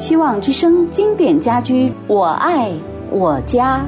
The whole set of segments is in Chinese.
希望之声经典家居，我爱我家。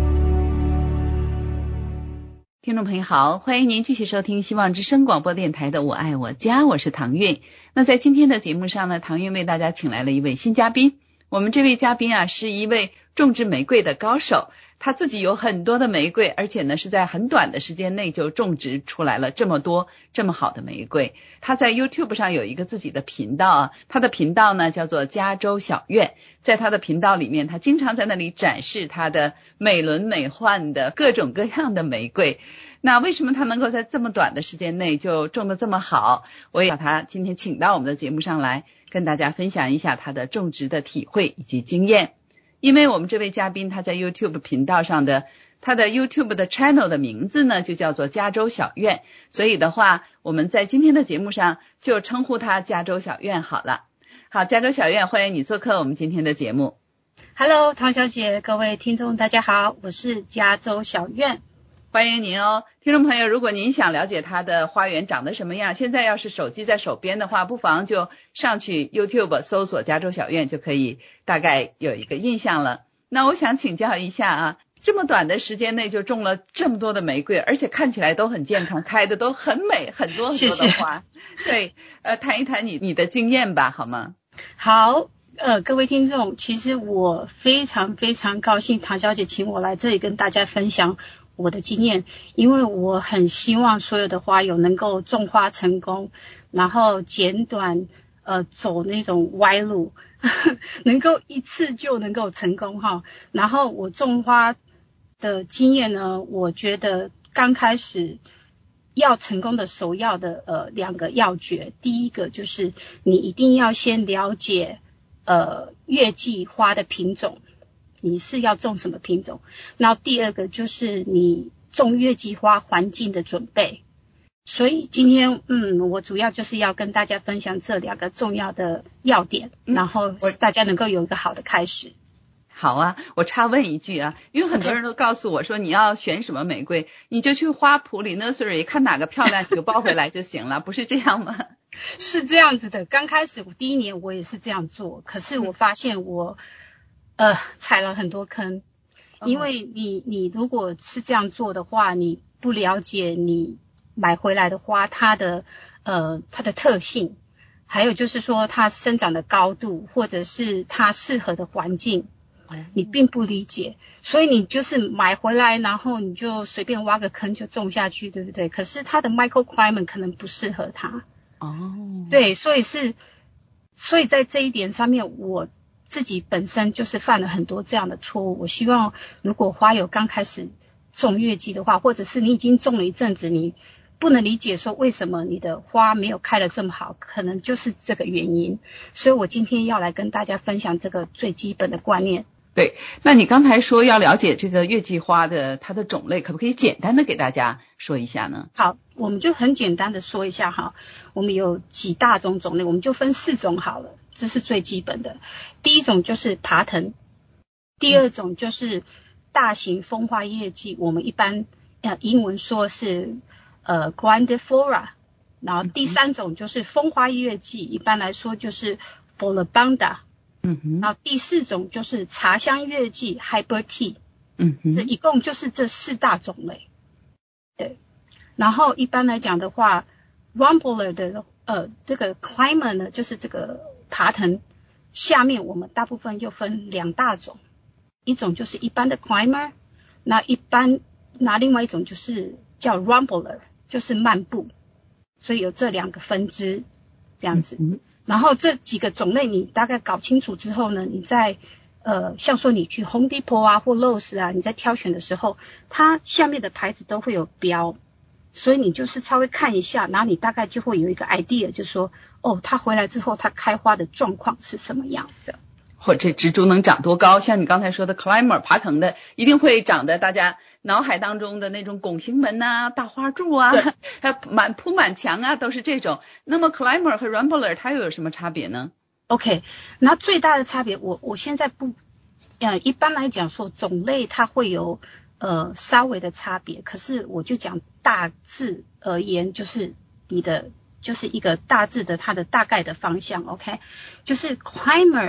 听众朋友好，欢迎您继续收听希望之声广播电台的我爱我家，我是唐韵。那在今天的节目上呢，唐韵为大家请来了一位新嘉宾。我们这位嘉宾啊，是一位种植玫瑰的高手，他自己有很多的玫瑰，而且呢是在很短的时间内就种植出来了这么多这么好的玫瑰。他在 YouTube 上有一个自己的频道啊，他的频道呢叫做加州小院。在他的频道里面，他经常在那里展示他的美轮美奂的各种各样的玫瑰。那为什么他能够在这么短的时间内就种得这么好？我也把他今天请到我们的节目上来，跟大家分享一下他的种植的体会以及经验。因为我们这位嘉宾他在 YouTube 频道上的他的 YouTube 的 channel 的名字呢就叫做加州小院，所以的话我们在今天的节目上就称呼他加州小院好了。好，加州小院，欢迎你做客我们今天的节目。 Hello 唐小姐，各位听众大家好，我是加州小院。 欢迎您哦，听众朋友，如果您想了解他的花园长得什么样，现在要是手机在手边的话，不妨就上去 YouTube 搜索加州小院，就可以大概有一个印象了。那我想请教一下啊，这么短的时间内就种了这么多的玫瑰，而且看起来都很健康，开的都很美，很多很多的花。谢谢。对，谈一谈你的经验吧，好吗？ 好，各位听众，其实我非常非常高兴唐小姐请我来这里跟大家分享我的经验，因为我很希望所有的花友能够种花成功，然后简短走那种歪路能够一次就能够成功哈。然后我种花的经验呢，我觉得刚开始要成功的首要的两个要诀，第一个就是你一定要先了解月季花的品种，你是要种什么品种。然后第二个就是你种月季花环境的准备。所以今天我主要就是要跟大家分享这两个重要的要点，然后大家能够有一个好的开始。 好啊，我插问一句啊，因为很多人都告诉我说你要选什么玫瑰，你就去花圃里 nursery 看哪个漂亮你就抱回来就行了，不是这样吗？ 是这样子的，刚开始我第一年我也是这样做，可是我发现我踩了很多坑。因为你如果是这样做的话，你不了解你买回来的花它的特性，还有就是说它生长的高度，或者是它适合的环境，你并不理解，所以你就是买回来然后你就随便挖个坑就种下去，对不对？可是它的 microclimate 可能不适合它。对，所以在这一点上面我自己本身就是犯了很多这样的错误。我希望如果花友刚开始种月季的话，或者是你已经种了一阵子，你不能理解说为什么你的花没有开得这么好，可能就是这个原因。所以我今天要来跟大家分享这个最基本的观念。 对，那你刚才说要了解这个月季花的它的种类，可不可以简单的给大家说一下呢？ 好，我们就很简单的说一下哈，我们有几大种类，我们就分4种好了，这是最基本的。第一种就是爬藤，第二种就是大型风花月季，我们一般英文说是grandiflora， 然后第三种就是风花月季，一般来说就是 floribunda，然后第4种就是茶香月季 hybrid tea， 这一共就是这4大种类。对，然后一般来讲的话 Rambler 的这个 climber 呢，就是这个爬藤，下面我们大部分又分2大种，一种就是一般的 climber， 那另外一种就是叫 Rambler， 就是漫步，所以有这2个分支这样子。然后这几个种类你大概搞清楚之后呢，你在像说你去 Home Depot 啊或 Lowe's 啊，你在挑选的时候，它下面的牌子都会有标，所以你就是稍微看一下，然后你大概就会有一个 idea， 就是说它回来之后它开花的状况是什么样的， 或者植株能长多高。像你刚才说的 climber 爬藤的一定会长得大家脑海当中的那种拱形门啊、大花柱啊，还有铺满墙啊，都是这种。那么 climber 和 rambler 它又有什么差别呢？ OK， 那最大的差别我现在不一般来讲说种类它会有稍微的差别，可是我就讲大致而言，就是就是一个大致的它的大概的方向。 OK， 就是 climber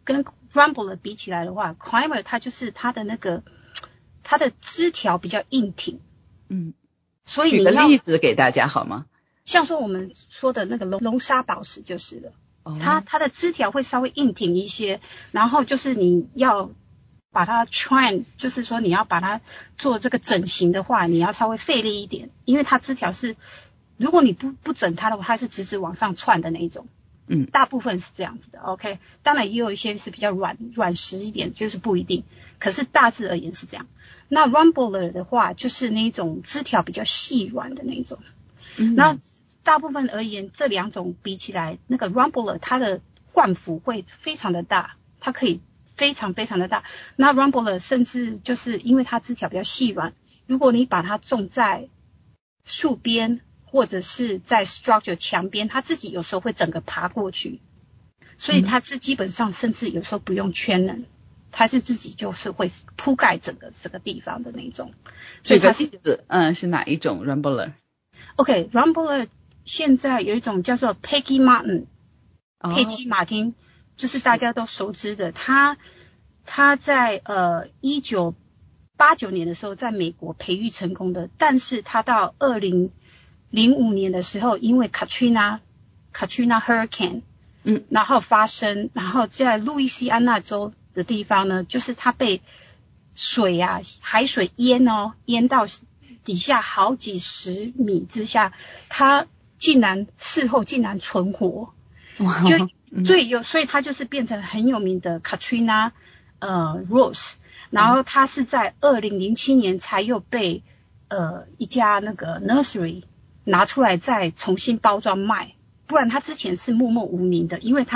跟 Rambler 比起来的话 ，Climber 它就是它的那个它的枝条比较硬挺，所以举个例子给大家好吗？ 像说我们说的那个龙沙宝石就是了，它的枝条会稍微硬挺一些，然后就是你要把它 train， 就是说你要把它做这个整形的话，你要稍微费力一点，因为它枝条是，如果你不整它的话，它是直直往上窜的那一种。大部分是这样子的 ，OK， 当然也有一些是比较软实一点，就是不一定，可是大致而言是这样。那 Rambler 的话，就是那种枝条比较细软的那一种。那大部分而言，这两种比起来，那个 Rambler 它的冠幅会非常的大，它可以非常非常的大。那 Rambler 甚至就是因为它枝条比较细软，如果你把它种在树边或者是在 structure 墙边，它自己有时候会整个爬过去，所以它是基本上甚至有时候不用圈人，它是自己就是会铺盖整个地方的那一种。所以它是是哪一种 Rambler？ Rambler 现在有一种叫做 Peggy Martin， 佩姬马丁，就是大家都熟知的，他在1989年的时候在美国培育成功的，但是他到2005年的时候，因为 Katrina Hurricane， 然后发生，然后在路易斯安那州的地方呢，就是他被海水淹到底下好几十米之下，他事后竟然存活，所以他就是变成很有名的 Katrina Rose， 然后他是在2007年才又被一家那个 nursery 拿出来再重新包装卖，不然他之前是默默无名的，因为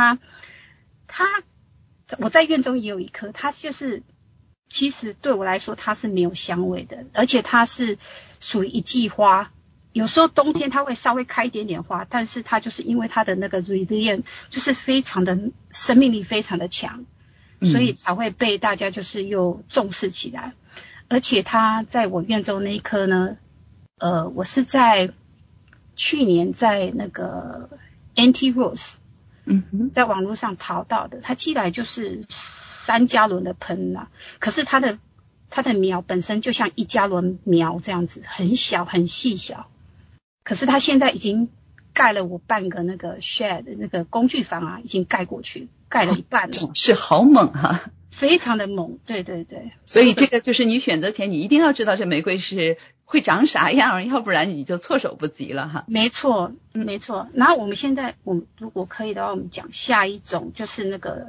我在院中也有一棵，它就是其实对我来说它是没有香味的，而且它是属于一季花，有时候冬天它会稍微开一点点花，但是它就是因为它的那个 resilient 就是非常的生命力非常的强，所以才会被大家就是又重视起来。而且它在我院中那一棵呢，我是在去年在那个 Anti Rose， 在网络上淘到的，它寄来就是3加仑的盆啦，可是它的苗本身就像1加仑苗这样子，很小很细小，可是它现在已经盖了我半个那个 shed 那个工具房啊，已经盖过去，盖了一半了， 是好猛啊， 非常的猛，对对对。 所以这个就是你选择前你一定要知道这玫瑰是会长啥样，要不然你就措手不及了哈。 没错没错。然后我们如果可以的话，我们讲下一种就是那个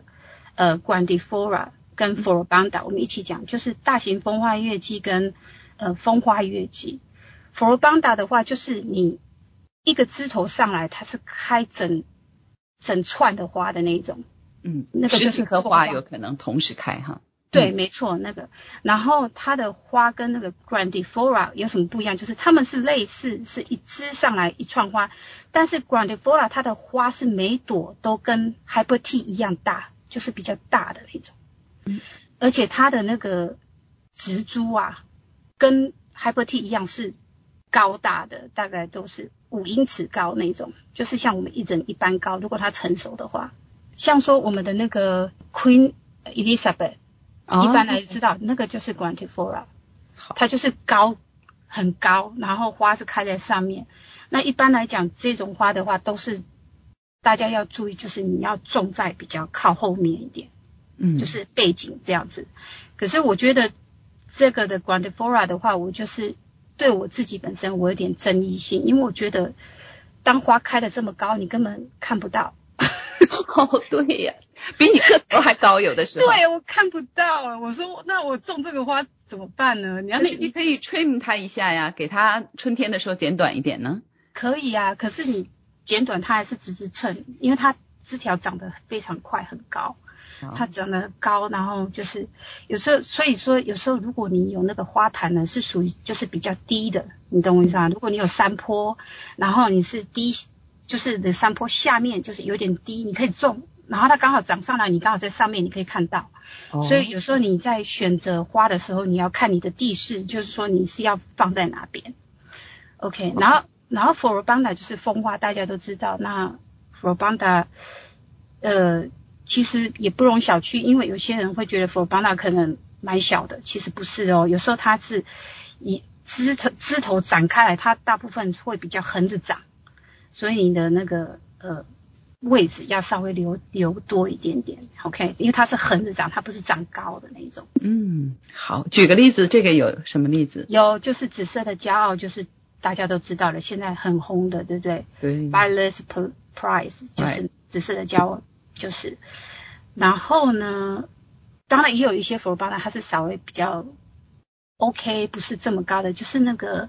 grandiflora 跟 Floribunda， 我们一起讲，就是大型风花月季跟风花月季。Floribunda 的话，就是你一个枝头上来，它是开整串的花的那种，那个就是 10几棵花有可能同时开哈。 对，没错，那个。然后它的花跟那个 grandiflora 有什么不一样？就是它们是类似，是一枝上来一串花，但是 grandiflora 它的花是每朵都跟 Hyper T 一样大，就是比较大的那种。而且它的那个植株啊，跟 Hyper T 一样是高大的，大概都是5英尺高那种，就是像我们一人一般高，如果它成熟的话。像说我们的那个 Queen Elizabeth，一般来知道那个就是 grandiflora， 它就是很高，然后花是开在上面。那一般来讲这种花的话都是大家要注意，就是你要种在比较靠后面一点，就是背景这样子。可是我觉得这个的 grandiflora 的话，我就是对我自己本身我有点争议性，因为我觉得当花开得这么高你根本看不到。 对呀，比你个头还高有的时候。 对，我看不到。我说那我种这个花怎么办呢？ 你可以 trim 它一下呀，给它春天的时候剪短一点呢。 可以啊，可是你剪短它还是直称，因为它枝条长得非常快很高，它长得高，然后就是有时候，所以说有时候如果你有那个花盘呢是属于就是比较低的，你懂我意思吗？如果你有山坡，然后你是低，就是你的山坡下面就是有点低，你可以种，然后它刚好长上来，你刚好在上面你可以看到。所以有时候你在选择花的时候，你要看你的地势，就是说你是要放在哪边。OK， 然后 Floribunda 就是风花，大家都知道。那 Floribunda 其实也不容小觑，因为有些人会觉得 Floribana 可能蛮小的，其实不是哦，有时候它是以枝头展开来，它大部分会比较横着长，所以你的那个位置要稍微留多一点点 ，OK， 因为它是横着长，它不是长高的那种。 好，举个例子，这个有什么例子？ 有，就是紫色的骄傲，就是大家都知道了，现在很红的，对不对？ 对 ，Violet Prize 就是紫色的骄傲，就是。然后呢，当然也有一些 Floribana 它是稍微比较 OK， 不是这么高的，就是那个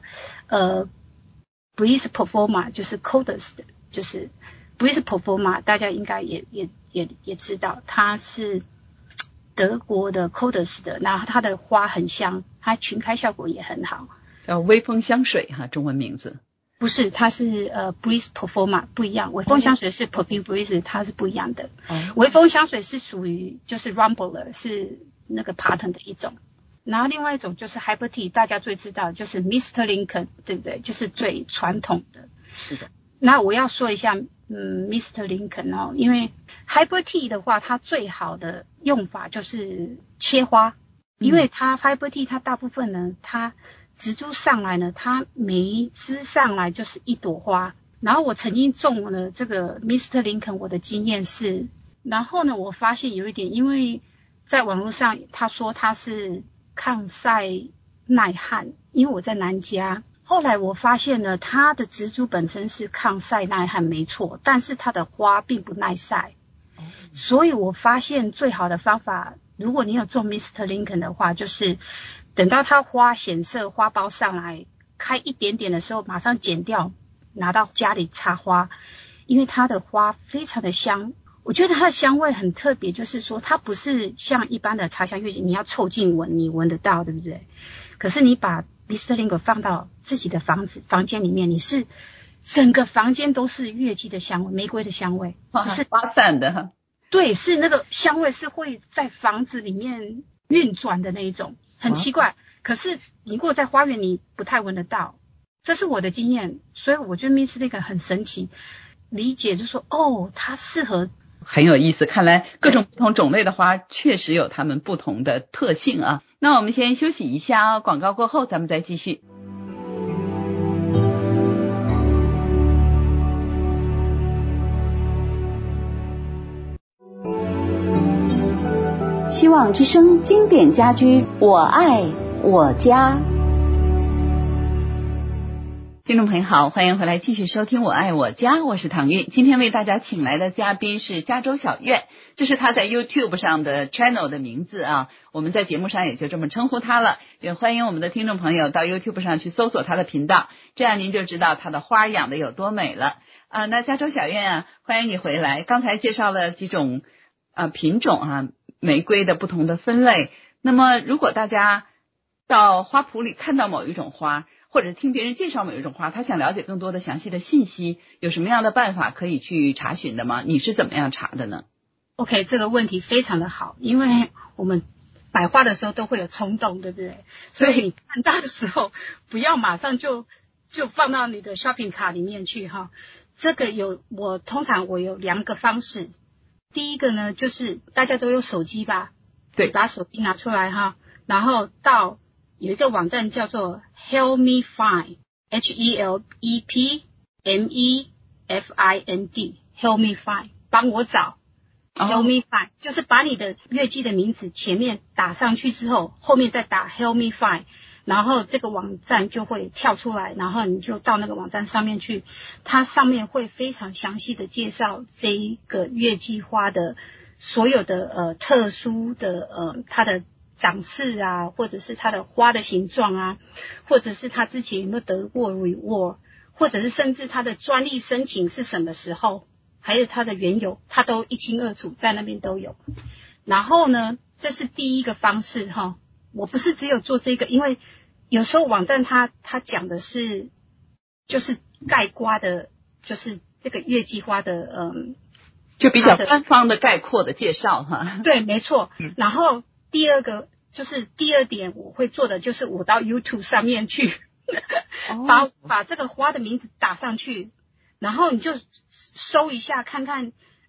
Breeze Performa， 就是 Coldest， 就是 Breeze Performa， 大家应该也知道，它是德国的 Coldest 的，然后它的花很香，它群开效果也很好， 叫微风香水哈，中文名字。 不是，它是Breeze Performa 不一样，微风香水是 Perfume Breeze， 它是不一样的。微风香水是属于就是 Rambler， 是那个 Patent 的一种。然后另外一种就是 Hyper Tea， 大家最知道就是 Mr. Lincoln， 对不对？就是最传统的。 是的。 那我要说一下Mr. Lincoln 哦，因为 Hyper Tea 的话，它最好的用法就是切花，因为它 Hyper Tea 它大部分呢，它植株上来呢，它每一枝上来就是一朵花。然后我曾经种了这个 Mr. Lincoln， 我的经验是，然后呢，我发现有一点，因为在网络上他说它是抗晒耐旱，因为我在南加，后来我发现呢，它的植株本身是抗晒耐旱没错，但是它的花并不耐晒，所以我发现最好的方法，如果你有种 Mr. Lincoln 的话，就是等到它花显色，花苞上来开一点点的时候，马上剪掉，拿到家里插花，因为它的花非常的香。我觉得它的香味很特别，就是说它不是像一般的茶香月季，你要凑近闻，你闻得到，对不对？可是你把 Mr. Lincoln 放到自己的房间里面，你是整个房间都是月季的香味，玫瑰的香味，就是发散的。 对，是那个香味是会在房子里面运转的那一种，很奇怪。可是你如果在花园，你不太闻得到，这是我的经验，所以我觉得 Mr. Lincoln 很神奇。理解就是说，哦，它适合。 很有意思，看来各种不同种类的花确实有它们不同的特性啊。那我们先休息一下啊，广告过后咱们再继续。 希望之声经典家居，我爱我家。 听众朋友好，欢迎回来继续收听我爱我家，我是唐韵。今天为大家请来的嘉宾是加州小苑，这是他在 YouTube 上的 channel 的名字啊，我们在节目上也就这么称呼他了。也欢迎我们的听众朋友到 YouTube 上去搜索他的频道，这样您就知道他的花养的有多美了啊。那加州小苑啊，欢迎你回来。刚才介绍了几种品种啊，玫瑰的不同的分类。那么如果大家到花圃里看到某一种花，或者听别人介绍某一种花，他想了解更多的详细的信息，有什么样的办法可以去查询的吗？你是怎么样查的呢？ OK， 这个问题非常的好，因为我们买花的时候都会有冲动，对不对？所以你看到的时候不要马上就放到你的 shopping 卡里面去哈。这个通常我有2个方式。第一个呢，就是大家都有手机吧， 对， 把手机拿出来哈，然后到有一个网站叫做 Help Me Find HELPMEFIND Help Me Find 帮我找、Help Me Find 就是把你的月季的名字前面打上去之后，后面再打 Help Me Find， 然后这个网站就会跳出来，然后你就到那个网站上面去，它上面会非常详细的介绍这一个月季花的所有的特殊的它的长势啊，或者是它的花的形状啊，或者是它之前有没有得过 reward， 或者是甚至它的专利申请是什么时候，还有它的缘由，它都一清二楚，在那边都有。然后呢，这是第一个方式哈，我不是只有做这个，因为有时候网站它讲的是就是概括的，就是这个月季花的就比较官方的概括的介绍哈。 对，没错。然后第二点我会做的就是我到 YouTube 上面去把这个花的名字打上去，然后你就搜一下看看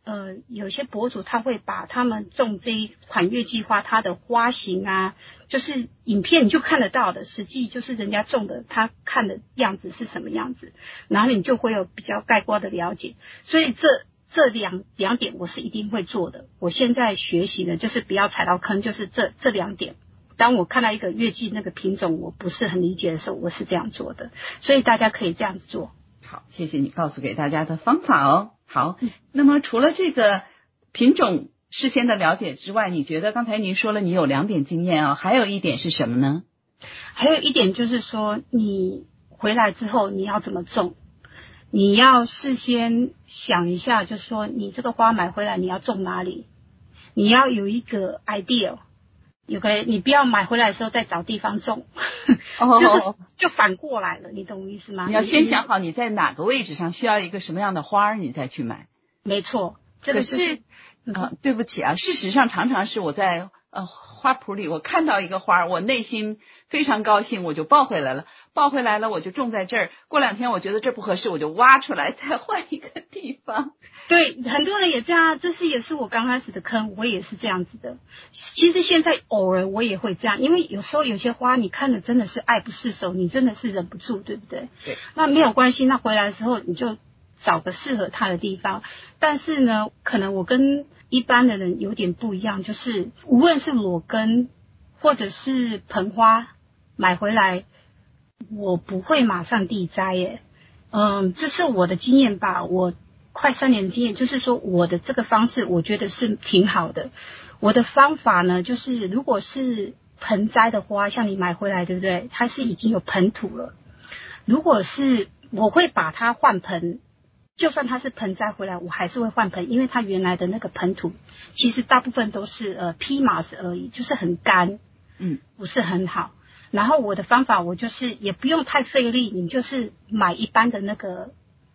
有些博主他会把他们种这一款月季花它的花型啊，就是影片你就看得到的，实际就是人家种的他看的样子是什么样子，然后你就会有比较概括的了解。所以这两点我是一定会做的。我现在学习的就是不要踩到坑，就是这两点。当我看到一个月季那个品种我不是很理解的时候，我是这样做的，所以大家可以这样子做。 好，谢谢你告诉给大家的方法哦。好，那么除了这个品种事先的了解之外，你觉得刚才您说了你有2点经验啊，还有一点是什么呢？ 还有一点就是说，你回来之后你要怎么种，你要事先想一下，就是说你这个花买回来你要种哪里，你要有一个 idea， 你不要买回来的时候再找地方种，就反过来了，你懂我意思吗？ 你要先想好你在哪个位置上需要一个什么样的花儿，你再去买。 没错，这个是对不起啊，事实上常常是我在花圃里我看到一个花，我内心非常高兴，我就抱回来了，我就种在这儿，过2天我觉得这不合适，我就挖出来再换一个地方。 对，很多人也这样，也是我刚开始的坑，我也是这样子的。其实现在偶尔我也会这样，因为有时候有些花你看的真的是爱不释手，你真的是忍不住，对不对？ 对。 那没有关系，那回来的时候你就找个适合它的地方。但是呢，可能我跟一般的人有点不一样，就是无论是裸根或者是盆花买回来，我不会马上地栽耶。这是我的经验吧，我快3年的经验，就是说我的这个方式我觉得是挺好的。我的方法呢，就是如果是盆栽的花，像你买回来对不对，它是已经有盆土了，如果是我会把它换盆，就算它是盆栽回来我还是会换盆，因为它原来的那个盆土其实大部分都是PMAS而已，就是很干，不是很好。然后我的方法我就是也不用太费力，你就是买一般的那个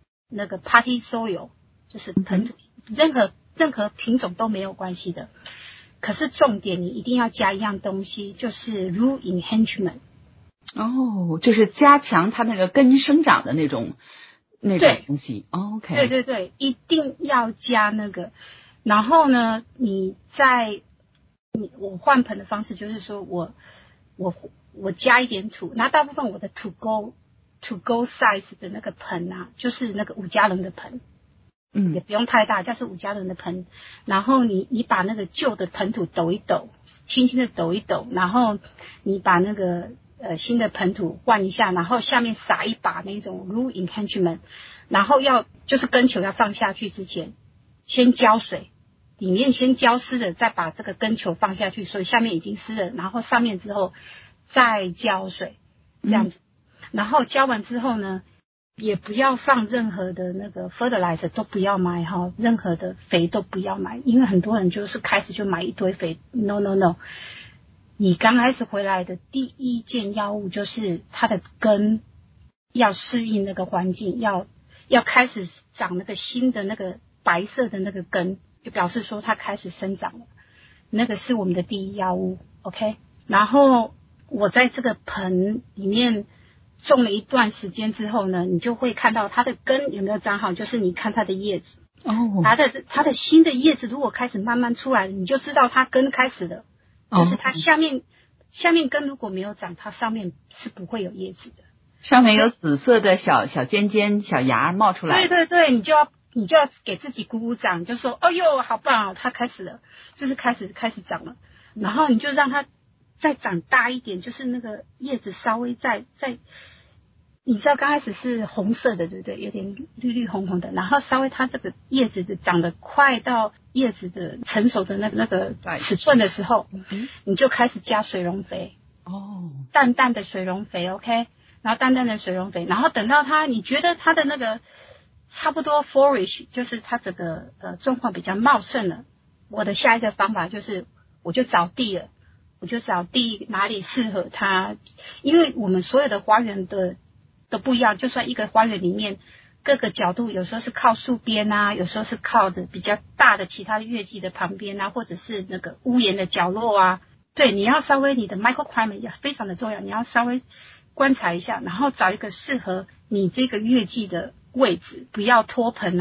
party soil， 就是盆土，任何品种都没有关系的。可是重点你一定要加一样东西，就是 root enhancement。 就是加强它那个根生长的那种东西。OK。 对对，一定要加那个。然后呢，我换盆的方式就是说我加一点土，那大部分我的to go size 的那个盆啊，就是那个5加仑的盆，也不用太大，就是5加仑的盆。然后你把那个旧的盆土抖一抖，轻轻的抖一抖，然后你把那个新的盆土换一下，然后下面撒一把那种 root enhancement， 然后就是根球要放下去之前，先浇水，里面先浇湿了，再把这个根球放下去，所以下面已经湿了，然后上面之后再浇水，这样子。然后浇完之后呢，也不要放任何的那个 fertilizer， 都不要买哈，任何的肥都不要买，因为很多人就是开始就买一堆肥。No， 你刚开始回来的第一件药物就是它的根要适应那个环境，要开始长那个新的那个白色的那个根，就表示说它开始生长了，那个是我们的第一药物。 OK， 然后我在这个盆里面种了一段时间之后呢，你就会看到它的根有没有长好，就是你看它的叶子，它的新的叶子如果开始慢慢出来了，你就知道它根开始了，就是它下面根如果没有长，它上面是不会有叶子的， 上面有紫色的小尖小芽冒出来。 对，你就要给自己鼓鼓掌，就说哦哟好棒哦，它开始了，就是开始长了。然后你就让它再长大一点，就是那个叶子稍微再，你知道刚开始是红色的对不对，有点绿绿红红的，然后稍微它这个叶子长得快到叶子的成熟的那个尺寸的时候，你就开始加水溶肥，淡淡的水溶肥 OK， 然后淡淡的水溶肥，然后等到你觉得它的那个差不多 flourish， 就是它整个状况比较茂盛了，我的下一个方法就是我就找地哪里适合它，因为我们所有的花园都不一样，就算一个花园里面各个角度，有时候是靠树边啊，有时候是靠着比较大的其他的月季的旁边啊，或者是那个屋檐的角落啊，对，你要稍微你的 microclimate 也非常的重要，你要稍微观察一下，然后找一个适合你这个月季的位置，不要脱盆哦，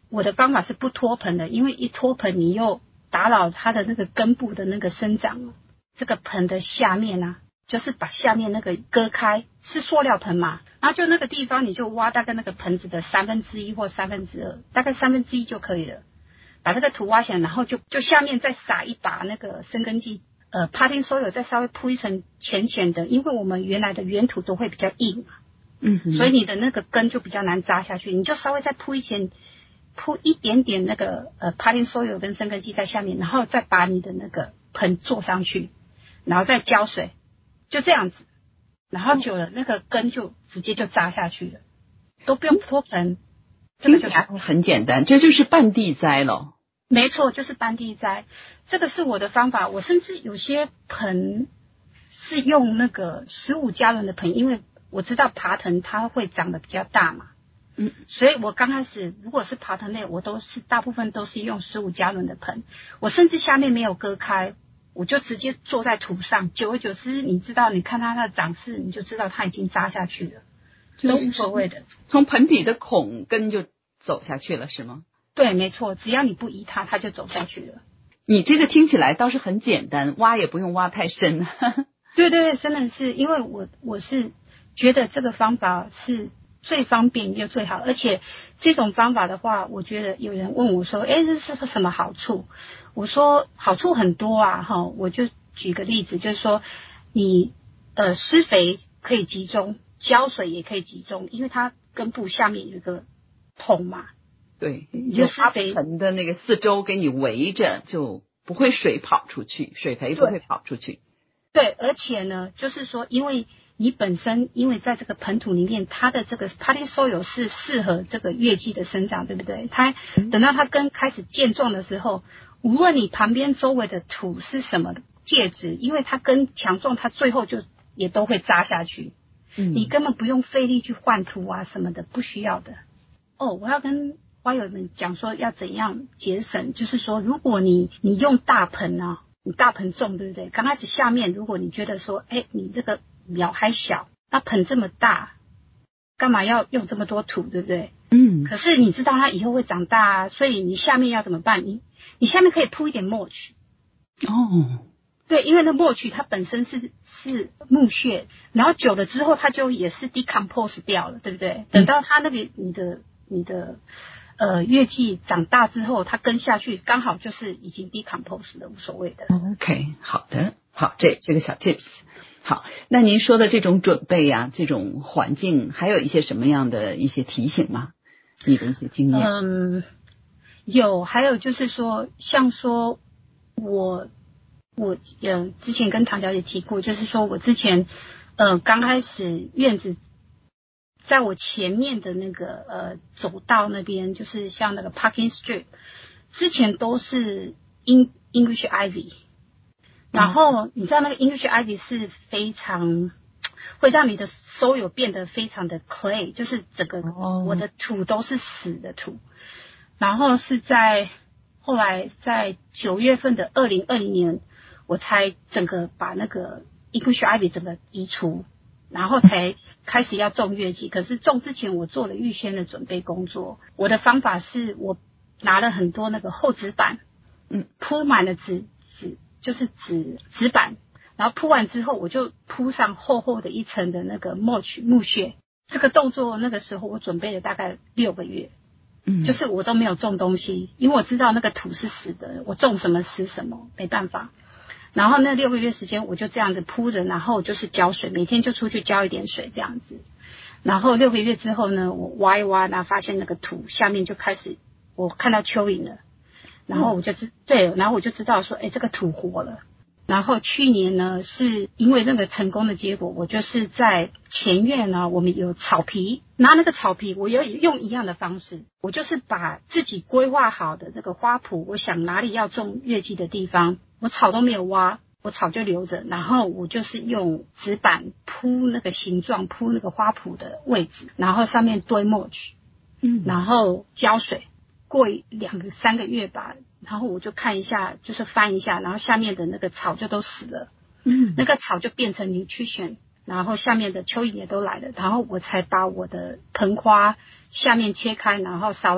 我的方法是不脱盆的，因为一脱盆你又打扰它的那个根部的那个生长。这个盆的下面啊，就是把下面那个割开，是塑料盆嘛，然后就那个地方你就挖大概那个盆子的1/3或2/3，大概1/3就可以了。把这个土挖起来，然后就下面再撒一把那个生根剂，potting soil 再稍微铺一层浅浅的，因为我们原来的原土都会比较硬嘛，所以你的那个根就比较难扎下去，你就稍微再铺一点点那个potting soil 跟生根剂在下面，然后再把你的那个盆做上去，然后再浇水，就这样子，然后久了那个根就直接就扎下去了，都不用脱盆。这个就是很简单，这就是半地栽咯。 没错，就是半地栽，这个是我的方法。我甚至有些盆是用那个15加仑的盆，因为我知道爬藤它会长得比较大嘛，所以我刚开始如果是爬藤类，我大部分都是用15加仑的盆，我甚至下面没有割开，我就直接坐在土上，久而久之，你看它的长势，你就知道它已经扎下去了，都无所谓的。 从盆底的孔根就走下去了，是吗？ 对，没错，只要你不移它，它就走下去了。 你这个听起来倒是很简单，挖也不用挖太深。 对对对，真的是，因为我是觉得这个方法是最方便又最好，而且这种方法的话，我觉得有人问我说，这是什么好处？我说好处很多啊，我就举个例子，就是说你施肥可以集中，浇水也可以集中，因为它根部下面有一个桶嘛。 对， 就施肥盆的那个四周给你围着，就不会水跑出去，水肥不会跑出去。 对，而且呢，就是说，因为你本身因为在这个盆土里面，它的这个 potting soil 是适合这个月季的生长，对不对？它等到它根开始健壮的时候，无论你旁边周围的土是什么介质，因为它根强壮，它最后就也都会扎下去。你根本不用费力去换土啊什么的，不需要的。我要跟花友们讲说要怎样节省，就是说如果你用大盆啊，你大盆种对不对？刚开始下面如果你觉得说你这个苗还小，那盆这么大，干嘛要用这么多土，对不对？可是你知道它以后会长大啊，所以你下面要怎么办？你下面可以铺一点 mulch。对，因为那 mulch 它本身是木屑，然后久了之后它就也是 decompose 掉了，对不对？等到它那个你的月季长大之后，它根下去刚好就是已经 decompose 了，无所谓的。 OK， 好的，好，这个小 tips。好，那您说的这种准备啊，这种环境，还有一些什么样的一些提醒吗？你的一些经验？ 有，还有就是说，像说我之前跟唐小姐提过，就是说我之前刚开始院子。在我前面的那个走道那边，就是像那个 parking strip， 之前都是 English ivy， 然后你知道那个 English ivy 是非常会让你的 soil 变得非常的 clay， 就是整个我的土都是死的土，然后是后来在9月份的2020年，我才整个把那个 English ivy 整个移除。然后才开始要种月季，可是种之前我做了预先的准备工作。我的方法是我拿了很多那个厚纸板，铺满了就是纸板，然后铺完之后我就铺上厚厚的一层的那个 mulch 木屑。这个动作那个时候我准备了大概6个月，就是我都没有种东西，因为我知道那个土是死的，我种什么死什么，没办法。然后那6个月时间我就这样子铺着，然后就是浇水，每天就出去浇一点水这样子。然后6个月之后呢，我挖一挖，然后发现那个土下面就开始我看到蚯蚓了，然后我就知道说这个土活了。然后去年呢，是因为那个成功的结果，我就是在前院呢，我们有草皮，拿那个草皮，我有用一样的方式，我就是把自己规划好的那个花圃，我想哪里要种月季的地方，我草都没有挖，我草就留着，然后我就是用纸板铺那个形状，铺那个花圃的位置，然后上面堆 mulch，然后浇水，过2个3个月吧，然后我就看一下，就是翻一下，然后下面的那个草就都死了，那个草就变成 nutrition， 然后下面的蚯蚓也都来了，然后我才把我的盆花下面切开，然后稍微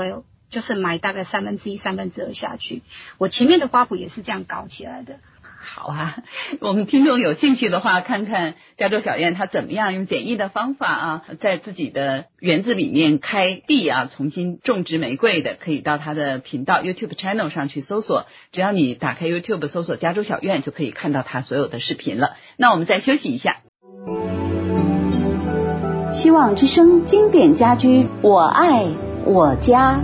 就是埋大概1/3、2/3下去。我前面的花圃也是这样搞起来的。 好啊，我们听众有兴趣的话，看看加州小燕她怎么样用简易的方法啊，在自己的园子里面开地啊，重新种植玫瑰的，可以到她的频道 YouTube channel 上去搜索，只要你打开 YouTube 搜索加州小燕，就可以看到她所有的视频了。那我们再休息一下。 希望之声经典家居，我爱我家。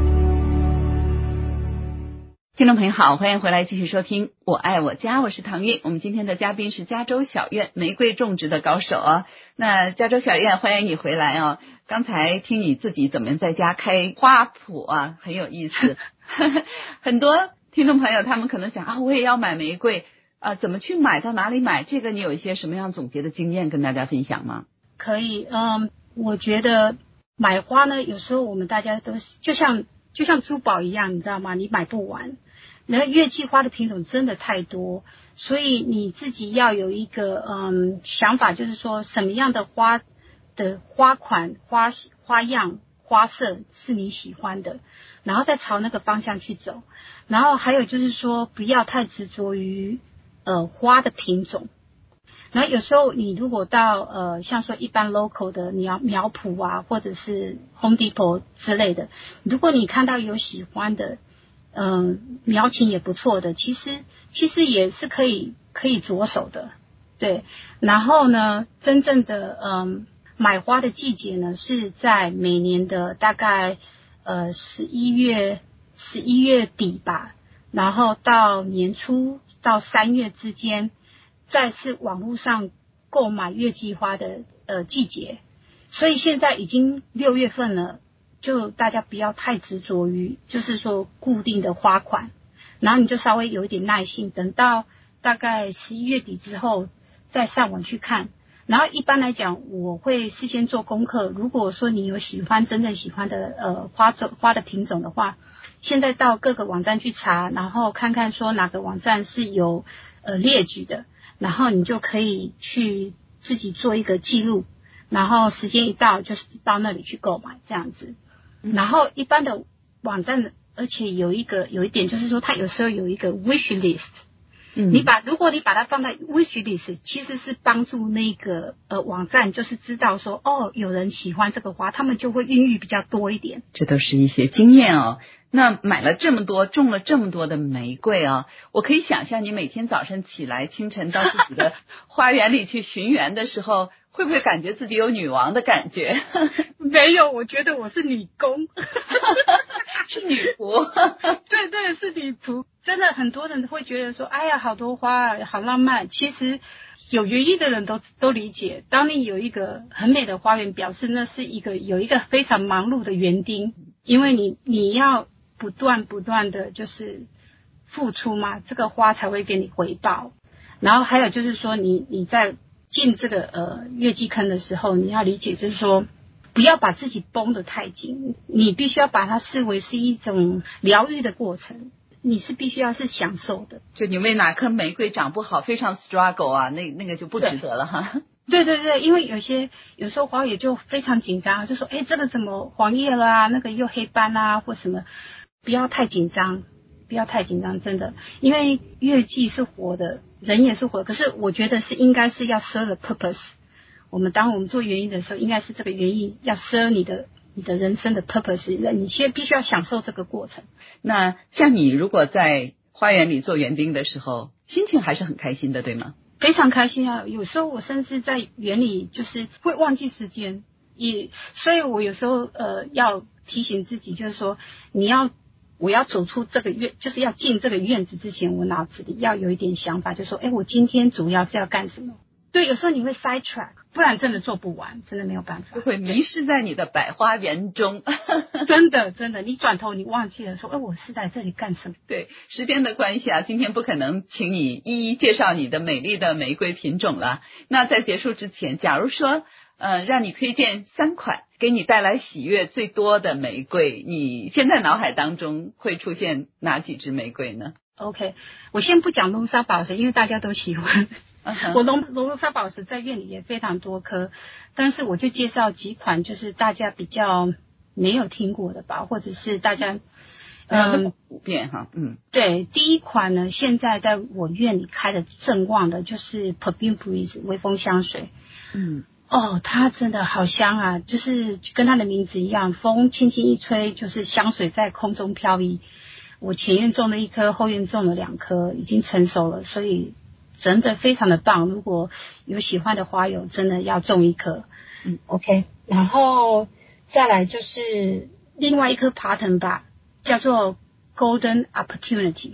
听众朋友好，欢迎回来继续收听我爱我家，我是唐韵。我们今天的嘉宾是加州小燕，玫瑰种植的高手啊。那加州小燕，欢迎你回来啊！刚才听你自己怎么在家开花圃啊，很有意思。很多听众朋友他们可能想啊，我也要买玫瑰啊，怎么去买，到哪里买？这个你有一些什么样总结的经验跟大家分享吗？ 可以，我觉得买花呢，有时候我们大家都就像珠宝一样，你知道吗？你买不完。然后月季花的品种真的太多，所以你自己要有一个想法，就是说什么样的花的花款、花样、花色是你喜欢的，然后再朝那个方向去走。然后还有就是说不要太执着于花的品种。然后有时候你如果到像说一般 local 的你要苗圃啊，或者是 Home Depot 之类的，如果你看到有喜欢的苗情也不错的，其实也是可以着手的，对。然后呢，真正的买花的季节呢是在每年的大概11月底吧，然后到年初到3月之间，再是网络上购买月季花的季节。所以现在已经6月份了。就大家不要太执着于就是说固定的花款，然后你就稍微有一点耐心，等到大概11月底之后再上网去看。然后一般来讲我会事先做功课，如果说你有真正喜欢的花的品种的话，现在到各个网站去查，然后看看说哪个网站是有列举的，然后你就可以去自己做一个记录，然后时间一到就是到那里去购买这样子。然后一般的网站，而且有一点就是说，它有时候有一个 wish list。如果你把它放在 wish list， 其实是帮助那个网站就是知道说，哦，有人喜欢这个花，他们就会孕育比较多一点。 这都是一些经验哦。那买了这么多，种了这么多的玫瑰啊，我可以想象你每天早晨起来，清晨到自己的花园里去巡园的时候，会不会感觉自己有女王的感觉？ 没有，我觉得我是女工。 是女仆。 对，是女仆。真的很多人会觉得说，哎呀，好多花啊，好浪漫。其实有园艺的人都理解，当你有一个很美的花园，表示那是有一个非常忙碌的园丁，因为你要不断的就是付出嘛，这个花才会给你回报。然后还有就是说你在进这个月季坑的时候，你要理解就是说不要把自己绷得太紧，你必须要把它视为是一种疗愈的过程，你是必须要是享受的。 就你为哪棵玫瑰长不好非常 struggle 啊，那个就不值得了哈。 对，因为有时候花友就非常紧张，就说这个怎么黄叶了啊，那个又黑斑啊或什么，不要太紧张，真的，因为月季是活的，人也是活的，可是我觉得应该是要 serve the purpose。当我们做园艺的时候，应该是这个园艺要 serve你的人生的 purpose， 你现在必须要享受这个过程。 那像你如果在花园里做园丁的时候，心情还是很开心的，对吗？ 非常开心啊！有时候我甚至在园里就是会忘记时间，所以我有时候要提醒自己，就是说我要走出这个院，就是要进这个院子之前，我脑子里要有一点想法，就是说我今天主要是要干什么。对，有时候你会 side track， 不然真的做不完，真的没有办法， 就会迷失在你的百花园中。 真的，你转头你忘记了说，我是在这里干什么？ 对，时间的关系啊，今天不可能请你一一介绍你的美丽的玫瑰品种了。那在结束之前，假如说让你推荐3款给你带来喜悦最多的玫瑰，你现在脑海当中会出现哪几支玫瑰呢？ OK， 我先不讲龙沙宝石，因为大家都喜欢。我龙沙宝石在院里也非常多颗，但是我就介绍几款就是大家比较没有听过的吧，或者是大家那么普遍哈， 对，第一款呢，现在在我院里开的正旺的就是 Perfume Breeze 微风香水，它真的好香啊，就是跟它的名字一样，风轻轻一吹，就是香水在空中飘逸。我前院种了1颗，后院种了2颗，已经成熟了，所以真的非常的棒。如果有喜欢的花友，真的要种1颗。OK， 然后再来就是另外1颗爬藤吧，叫做 Golden Opportunity，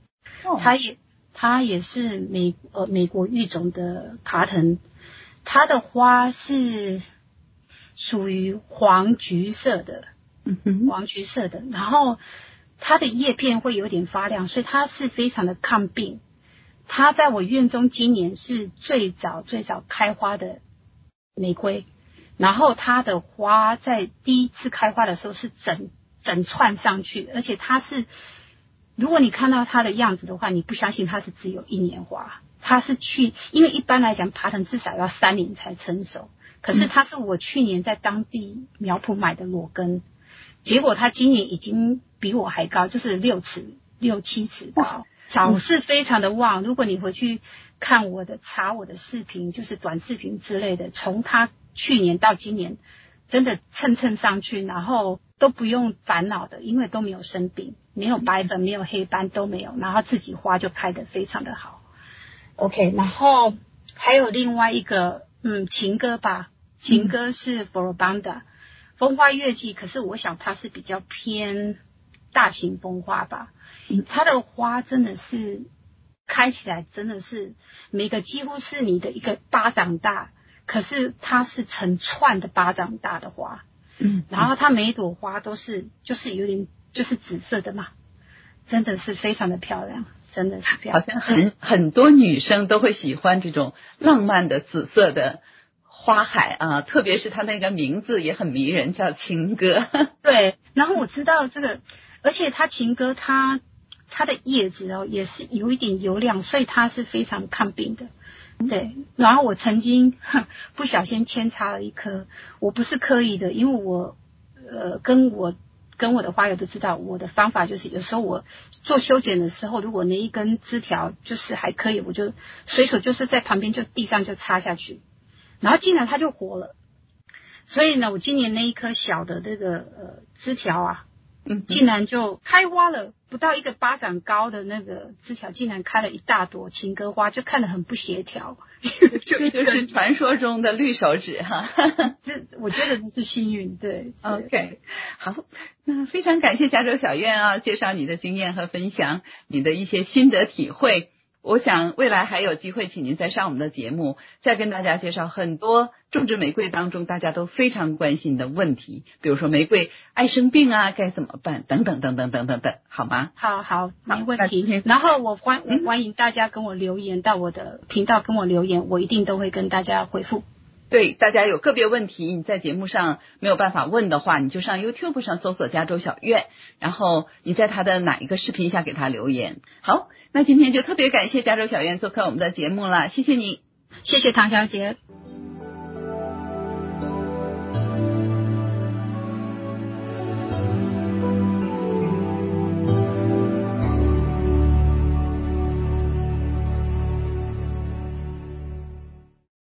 它也是美国育种的爬藤，它的花是属于黄橘色的，然后它的叶片会有点发亮，所以它是非常的抗病。它在我院中今年是最早开花的玫瑰，然后它的花在第一次开花的时候是整串上去，而且它是，如果你看到它的样子的话，你不相信它是只有1年花，它是因为一般来讲爬藤至少要3年才成熟，可是它是我去年在当地苗圃买的裸根，结果它今年已经比我还高，就是6七尺高，长势非常的旺。如果你回去看查我的视频，就是短视频之类的，从它去年到今年真的蹭上去，然后都不用烦恼的，因为都没有生病，没有白粉，没有黑斑，都没有，然后自己花就开得非常的好。OK， 然后还有另外一个情歌吧，情歌是 Floribunda 风花月季，可是我想它是比较偏大型风花吧，它的花真的是开起来真的是每个几乎是你的一个巴掌大，可是它是成串的巴掌大的花，然后它每一朵花都是就是有点就是紫色的嘛，真的是非常的漂亮，真的是漂亮。 好像很多女生都会喜欢这种浪漫的紫色的花海啊，特别是它那个名字也很迷人，叫情歌。 对，然后我知道这个，而且它情歌它的叶子也是有一点油亮，所以它是非常抗病的。对，然后我曾经不小心扦插了1颗，我不是刻意的，因为我跟我的花友都知道，我的方法就是有时候我做修剪的时候，如果那一根枝条就是还可以，我就随手就是在旁边就地上就插下去，然后竟然它就活了。所以呢，我今年那一颗小的这个枝条啊，竟然就开花了，不到1个巴掌高的那个枝条，竟然开了一大朵情歌花，就看得很不协调。 这就是传说中的绿手指哈。 我觉得这是幸运，对。 OK， 好，那非常感谢加州小院啊，介绍你的经验和分享你的一些心得体会。我想未来还有机会请您再上我们的节目，再跟大家介绍很多种植玫瑰当中大家都非常关心的问题，比如说玫瑰爱生病啊，该怎么办等等，好吗？ 好，没问题。然后我欢迎大家跟我留言到我的频道跟我留言，我一定都会跟大家回复。 对，大家有个别问题你在节目上没有办法问的话，你就上 YouTube 上搜索加州小院，然后你在他的哪一个视频下给他留言。好，那今天就特别感谢加州小院做客我们的节目了，谢谢你。 谢谢唐小姐。